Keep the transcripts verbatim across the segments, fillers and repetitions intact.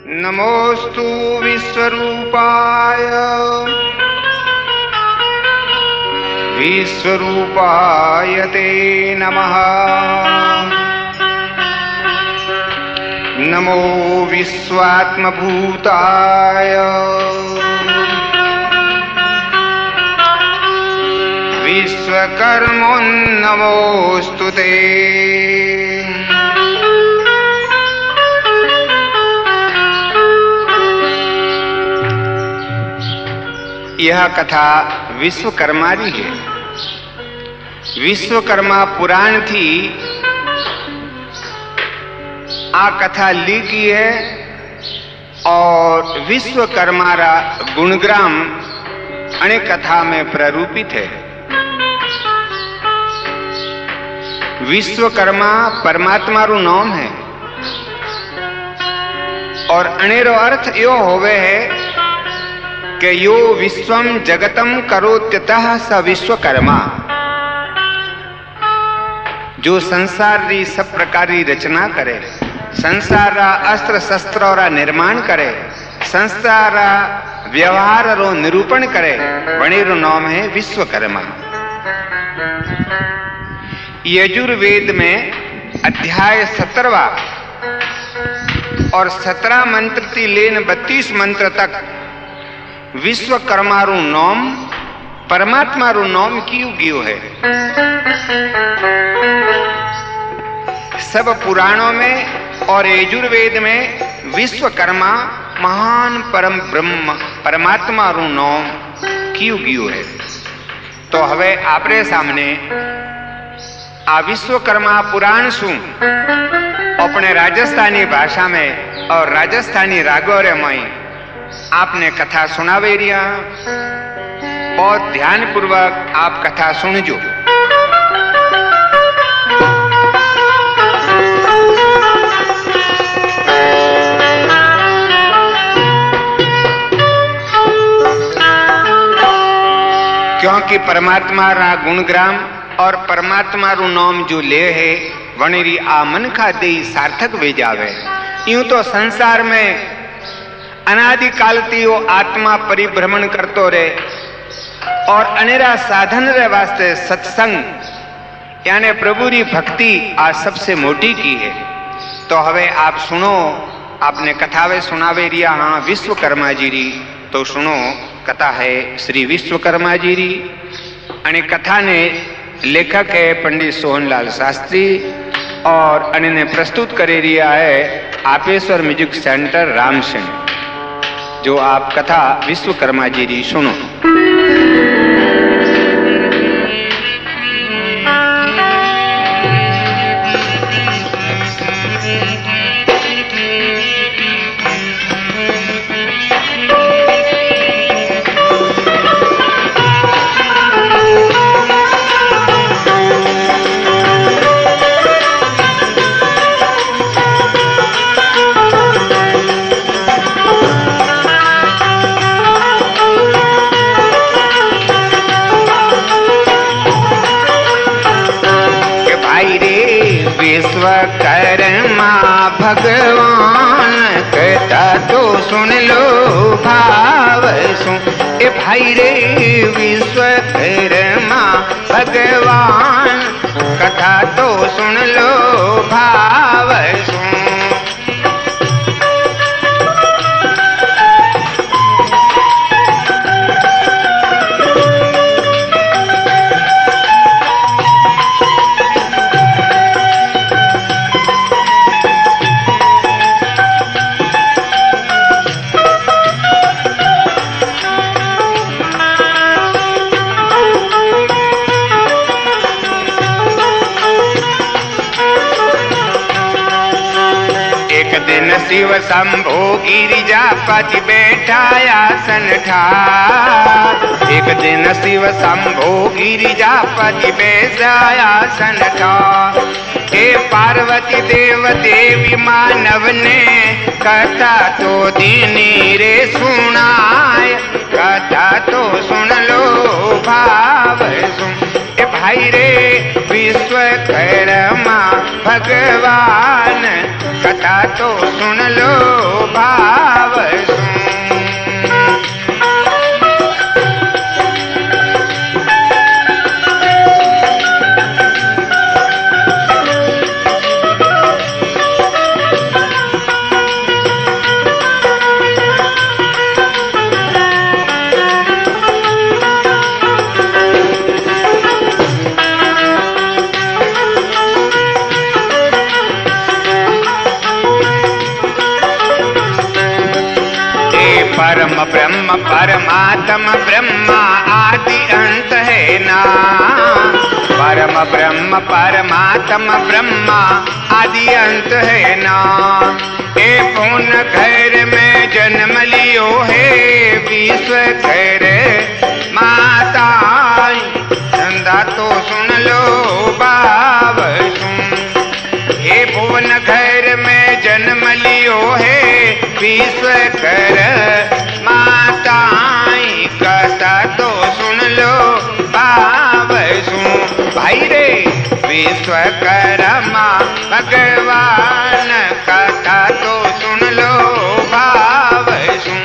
नमोस्तु विश्वरूपाय विश्वरूपाय ते नमः। नमो विश्वात्मभूताय विश्वकर्मोन्नमोऽस्तु ते। यह कथा विश्वकर्मा की है। विश्वकर्मा पुराण थी आ कथा लिखी है और विश्वकर्मा रा गुणग्राम अनेक कथा में प्ररूपित है। विश्वकर्मा परमात्मा रू नाम है और अनेरो अर्थ यो होवे है कि यो विश्वम जगतम करोत्यतः स विश्वकर्मा, जो संसार री सब प्रकार री रचना करे, संसार रा अस्त्र शस्त्र रा निर्माण करे, संसार रा व्यवहार रो निरूपण करे, वणेरो नाम है विश्वकर्मा। यजुर्वेद में अध्याय सत्रहवा और सत्रह मंत्र थी लेन बत्तीस मंत्र तक विश्वकर्मा रू नाम परमात्मा रू नाम क्यों गियो है। सब पुराणों में और यजुर्वेद में विश्वकर्मा महान परम ब्रह्म परमात्मा रू नाम क्यों गियो है। तो हवे आपरे सामने आ विश्वकर्मा पुराण शू अपने राजस्थानी भाषा में और राजस्थानी रागों में आपने कथा सुनावे रिया। बहुत ध्यान पूर्वक आप कथा सुनजो। क्योंकि परमात्मा रा गुणग्राम और परमात्मा रू नाम जो ले है वनेरी आ मन खा दे सार्थक वे जावे। यूं तो संसार में अनादि कालती वो आत्मा परिभ्रमण करतो रहे और अनेरा साधन रे वास्ते सत्संग यानी प्रभु री भक्ति आज सबसे मोटी की है। तो हवे आप सुनो, आपने कथावे सुनावे रिया हाँ विश्वकर्मा जी री। तो सुनो, कथा है श्री विश्वकर्मा जी री। अने कथा ने लेखक है पंडित सोहनलाल शास्त्री और अने ने प्रस्तुत करे रिया है आपेश्वर म्यूजिक सेंटर रामसिंह। जो आप कथा विश्वकर्मा जी री सुनो। विश्वकर्मा भगवान कहता तो सुन लो भाव सुन। ए भाई रे विश्वकर्मा भगवान कथा तो सुन लो भाव सुन। शिव शंभो गिरिजापति बैठा आसन ठार। एक दिन शिव शंभो गिरिजापति बैठा आसन ठार। हे पार्वती देव देवी मानव ने कथा तो दीनी रे सुनाय। कथा तो सुन लो भाव सुन। ए भाई रे विश्वकर्मा भगवान कथा तो सुन लो भाव परम ब्रह्म परमात्मा ब्रह्मा आदि अंत है ना। परम ब्रह्म परमात्मा ब्रह्मा आदि अंत है ना। ए पुन घर में जन्म लियो है विश्व घर माता। नंदा तो सुन लो बाब सुन। हे भुवन घर में जन्म लियो है विश्व घर माता। कथा तो सुन लो बाब सुन। भाई रे विश्वकर्मा भगवान कथा तो सुन लो भाव सुन।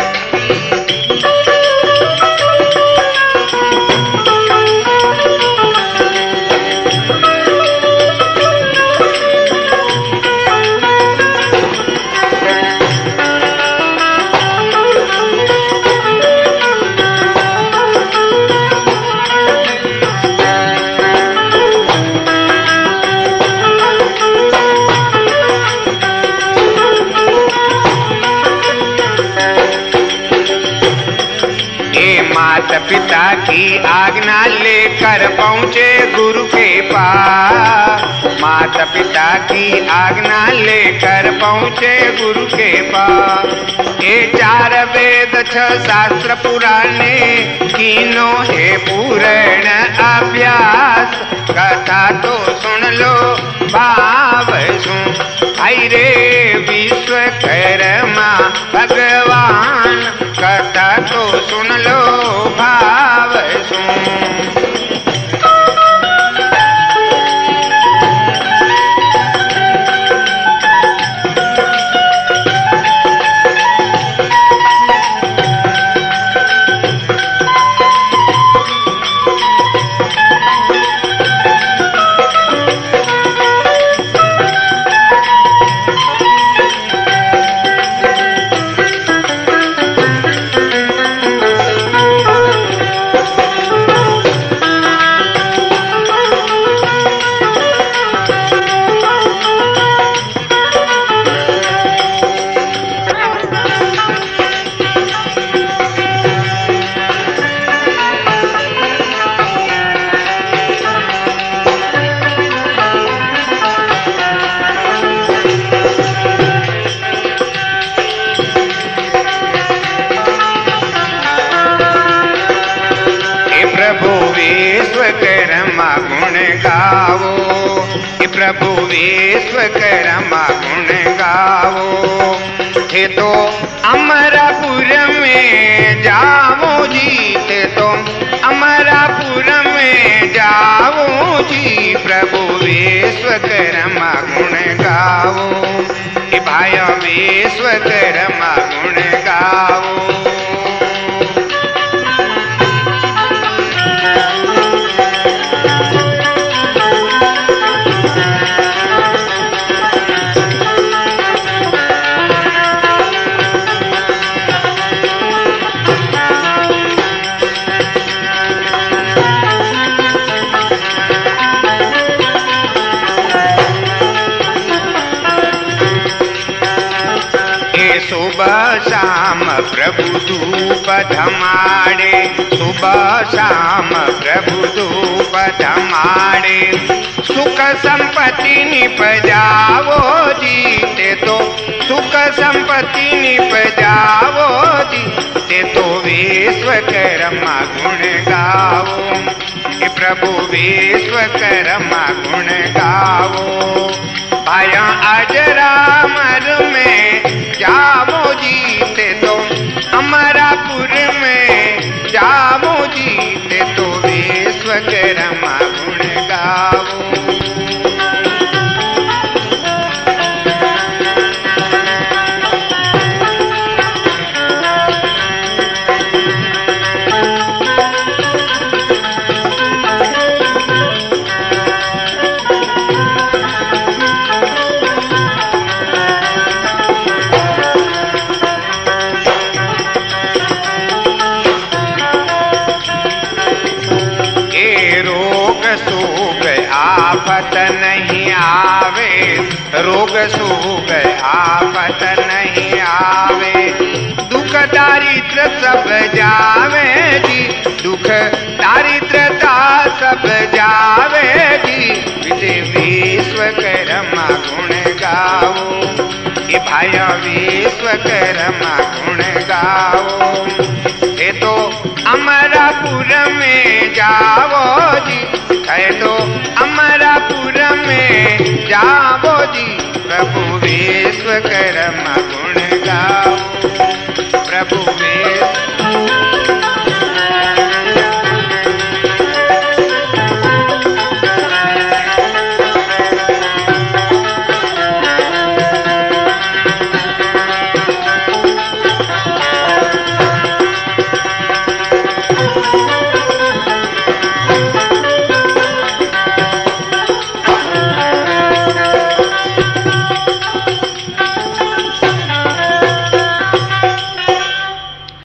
माता पिता की आज्ञा लेकर पहुँचे गुरु के पास। माता पिता की आज्ञा लेकर पहुँचे गुरु के पास। ये चार वेद छह शास्त्र पुराने तीनों है पूर्ण अभ्यास। कथा तो सुन लो भाव सुन। आई रे विश्वकर्मा भगवान कथा तो सुन लो भाव सुन। विश्वकर्मा गुण गावो। प्रभु विश्वकर्मा गुण गावो। थे तो अमरापुर में जाओ जी। थे तो अमरापुर में जाओ जी। प्रभु विश्वकर्मा गुण गावो। भाई विश्वकर्मा गुण गावो। सुबह शाम प्रभु धूप धमाड़े। सुबह शाम प्रभु धूप धमाड़े। सुख संपत्ति निप जावो जीते तो। सुख संपत्ति निप जावो जीते तो। विश्वकर्मा गुण गावो। प्रभु विश्वकर्मा गुण गावो। भाया अजरामर में जाओ जीते तो। अमरापुर में जाओ जीते तो। विश्वकर्मा गुण गावो। आया विश्वकर्मा गुण गाओ। ये तो अमरापुर में जाओ जी, है तो अमरापुर में जाओ जी, प्रभु विश्वकर्मा गुण